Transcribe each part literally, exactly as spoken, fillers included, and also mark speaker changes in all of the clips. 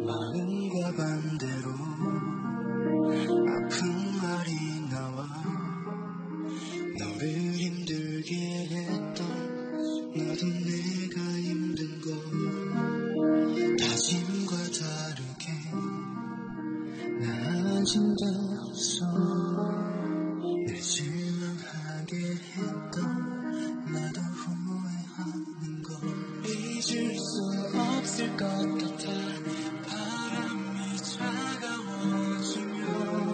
Speaker 1: 마음과 반대로 아픈 말이 나와 너를 힘들게 했던 나도 내가 힘든 걸 다짐과 다르게 나아진 데 없어 늘 실망하게 했던 나도 후회하는 걸 잊을 수 없을 것 같아 바람이 차가워지며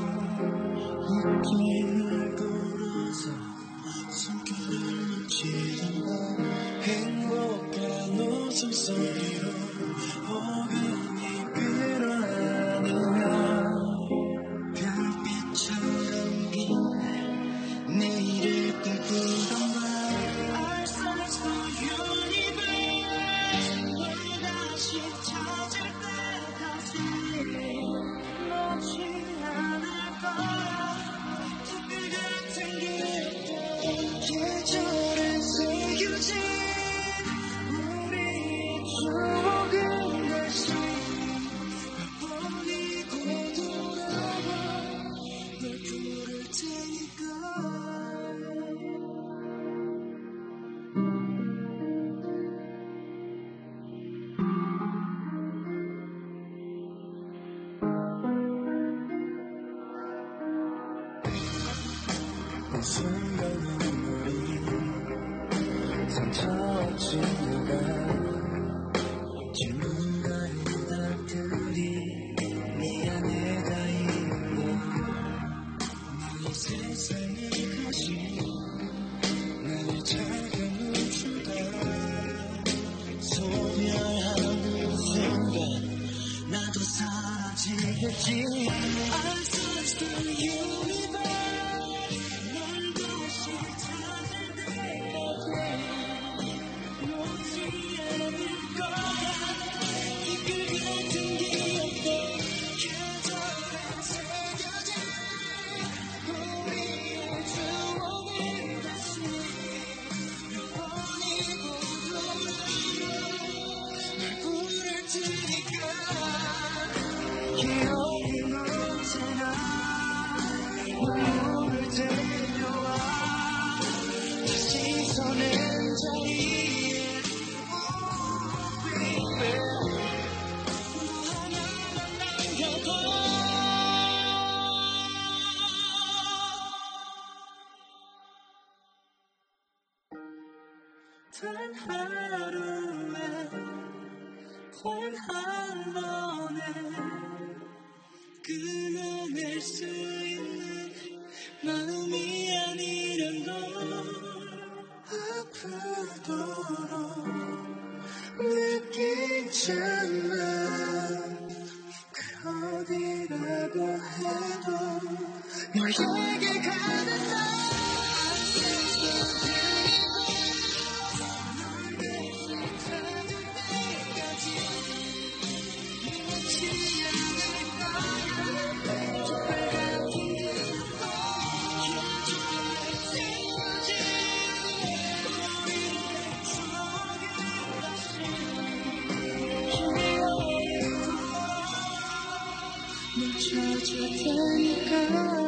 Speaker 1: 느낌을 불어서 손길을 만지던 날 행복한 웃음소리로 포근히 끌어안으며 별빛처럼 빛날 내일을 꿈꾸던 날 I search for universe 널 다시 찾을 때까지 놓지 않을 거야 댓글 같은 기억도 계절을 새겨진 우리의 추억은 다시 버리고 돌아와 널 부를 테니까 이 순간 눈물이 상처 없이 누가 누군가의 날들이 미안해 다이고 이 세상을 가진 나의 작은 우주가 소멸하는 순간 나도 사라지겠지 I search the universe 널 다시 찾을 때까지 놓지 않을 거야 댓글 같은 기억도 계절에 새겨진 우리의 추억을 다시 버리고 돌아와 널 부를 테니까 기억이 언제나 눈물을 데려와 다시 서낸 자리에 oh baby 너 하나만 남겨둬 단 하루에 단 한 번에 끊어낼 수 있는 마음이 아니란 걸 아프도록 느끼잖아 그 어디라고 해도 너에게 가는 날 찾을 테니까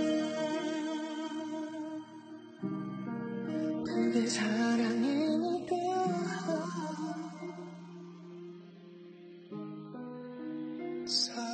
Speaker 1: 그게 사랑이니까 사